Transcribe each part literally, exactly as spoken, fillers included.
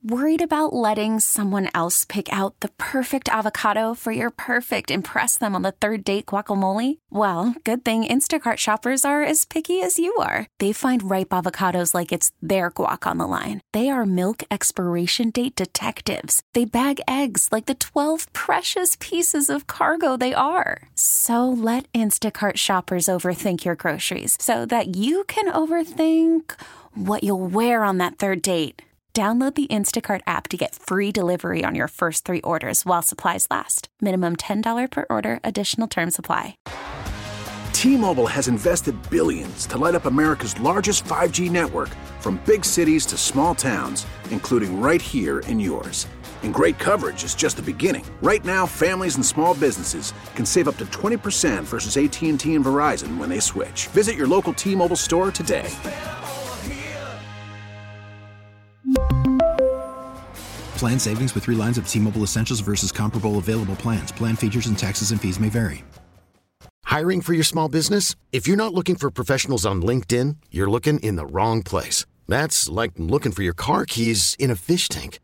Worried about letting someone else pick out the perfect avocado for your perfect impress them on the third date guacamole? Well, good thing Instacart shoppers are as picky as you are. They find ripe avocados like it's their guac on the line. They are milk expiration date detectives. They bag eggs like the twelve precious pieces of cargo they are. So let Instacart shoppers overthink your groceries so that you can overthink what you'll wear on that third date. Download the Instacart app to get free delivery on your first three orders while supplies last. Minimum ten dollars per order. Additional terms apply. T-Mobile has invested billions to light up America's largest five G network, from big cities to small towns, including right here in yours. And great coverage is just the beginning. Right now, families and small businesses can save up to twenty percent versus A T and T and Verizon when they switch. Visit your local T-Mobile store today. Plan savings with three lines of T-Mobile Essentials versus comparable available plans. Plan features and taxes and fees may vary. Hiring for your small business? If you're not looking for professionals on LinkedIn, you're looking in the wrong place. That's like looking for your car keys in a fish tank.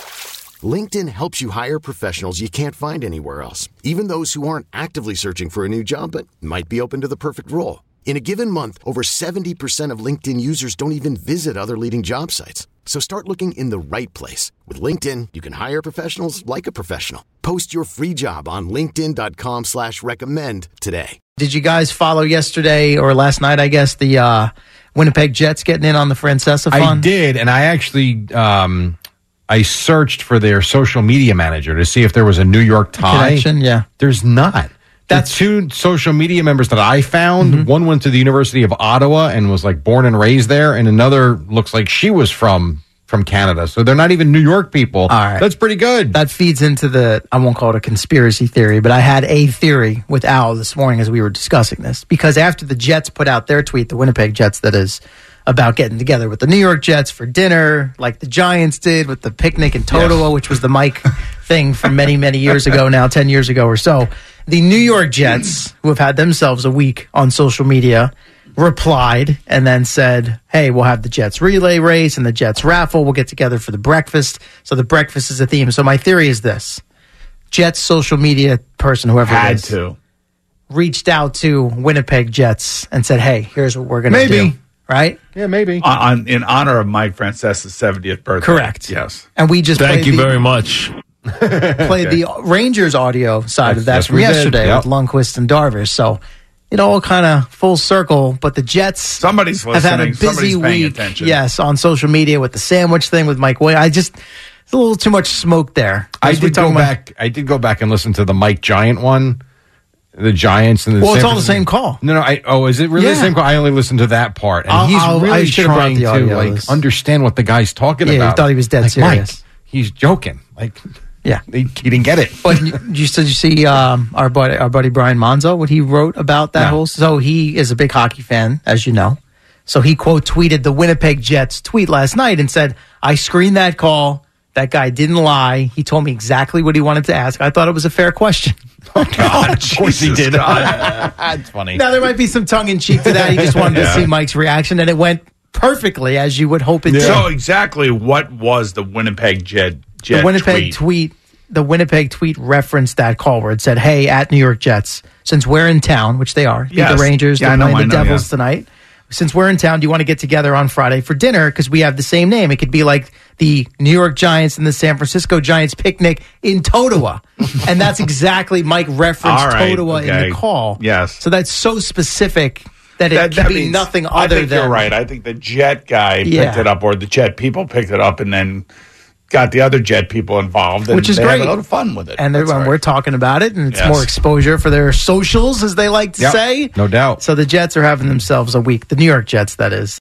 LinkedIn helps you hire professionals you can't find anywhere else, even those who aren't actively searching for a new job but might be open to the perfect role. In a given month, over seventy percent of LinkedIn users don't even visit other leading job sites. So start looking in the right place. With LinkedIn, you can hire professionals like a professional. Post your free job on linkedin.com slash recommend today. Did you guys follow yesterday or last night, I guess, the uh, Winnipeg Jets getting in on the Francesa Fund? I did, and I actually um, I searched for their social media manager to see if there was a New York tie. Connection, yeah. There's not. That's the two social media members that I found. Mm-hmm. One went to the University of Ottawa and was like born and raised there, and another looks like she was from from Canada. So they're not even New York people. All right. That's pretty good. That feeds into the, I won't call it a conspiracy theory, but I had a theory with Al this morning as we were discussing this, because after the Jets put out their tweet, the Winnipeg Jets, that is, about getting together with the New York Jets for dinner, like the Giants did with the picnic in Totowa, yeah. which was the Mike thing from many, many years ago now, ten years ago or so. The New York Jets, who have had themselves a week on social media, replied and then said, hey, we'll have the Jets relay race and the Jets raffle. We'll get together for the breakfast. So the breakfast is a theme. So my theory is this. Jets social media person, whoever had it is, to. reached out to Winnipeg Jets and said, hey, here's what we're going to do. Maybe. Right? Yeah, maybe. On, in honor of Mike Francesa's seventieth birthday. Correct. Yes. And we just Thank you the, very much. played okay. the Rangers audio side yes, of that yes, from yesterday yep. with Lundqvist and Darvish. So it all kind of full circle. But the Jets Somebody's have had a busy week. Attention. Yes, on social media with the sandwich thing with Mike Way. I just it's a little too much smoke there. I did go back. I did go back and listen to the Mike Giant one. The Giants and the well, San it's all Francisco. the same call. No, no. I, oh, is it really yeah. the same call? I only listened to that part, and I'll, he's I'll, really trying to like list. understand what the guy's talking yeah, about. He thought he was dead like, serious. Mike, he's joking. Like, yeah, he, he didn't get it. But you, you, did you see um, our buddy, our buddy Brian Monzo? What he wrote about that no. whole? So he is a big hockey fan, as you know. So he quote tweeted the Winnipeg Jets tweet last night and said, "I screened that call. That guy didn't lie. He told me exactly what he wanted to ask. I thought it was a fair question." Oh, God. Of course he did. That's funny. Now, there might be some tongue-in-cheek to that. He just wanted yeah. to see Mike's reaction, and it went perfectly, as you would hope it yeah. did. So exactly what was the Winnipeg Jet, Jet The Winnipeg tweet? tweet? The Winnipeg tweet referenced that call where it said, hey, at New York Jets, since we're in town, which they are, yes. the Rangers, yeah, they're know, playing the know, Devils yeah. tonight. Since we're in town, do you want to get together on Friday for dinner? Because we have the same name. It could be like the New York Giants and the San Francisco Giants picnic in Totowa. And that's exactly Mike referenced right, Totowa okay. in the call. Yes. So that's so specific that it that, can that be means, nothing I other think than... You're right. I think the Jet guy yeah. picked it up, or the Jet people picked it up, and then got the other Jet people involved, and which is they great. had a lot of fun with it. And right. we're talking about it, and it's yes. more exposure for their socials, as they like to yep. say. No doubt. So the Jets are having themselves a week. The New York Jets, that is.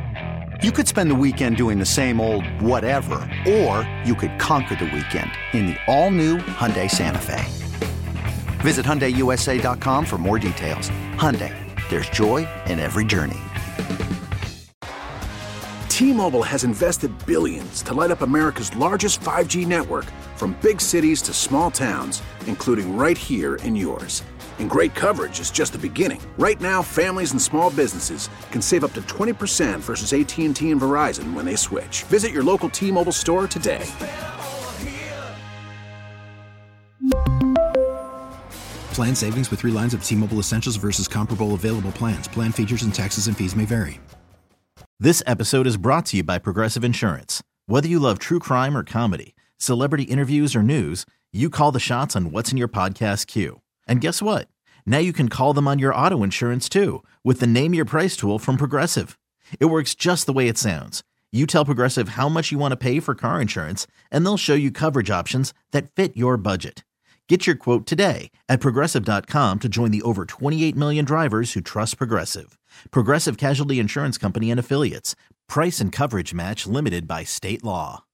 You could spend the weekend doing the same old whatever, or you could conquer the weekend in the all-new Hyundai Santa Fe. Visit Hyundai U S A dot com for more details. Hyundai, there's joy in every journey. T-Mobile has invested billions to light up America's largest five G network, from big cities to small towns, including right here in yours. And great coverage is just the beginning. Right now, families and small businesses can save up to twenty percent versus A T and T and Verizon when they switch. Visit your local T-Mobile store today. Plan savings with three lines of T-Mobile Essentials versus comparable available plans. Plan features and taxes and fees may vary. This episode is brought to you by Progressive Insurance. Whether you love true crime or comedy, celebrity interviews or news, you call the shots on what's in your podcast queue. And guess what? Now you can call them on your auto insurance too with the Name Your Price tool from Progressive. It works just the way it sounds. You tell Progressive how much you want to pay for car insurance, and they'll show you coverage options that fit your budget. Get your quote today at Progressive dot com to join the over twenty-eight million drivers who trust Progressive. Progressive Casualty Insurance Company and Affiliates. Price and coverage match limited by state law.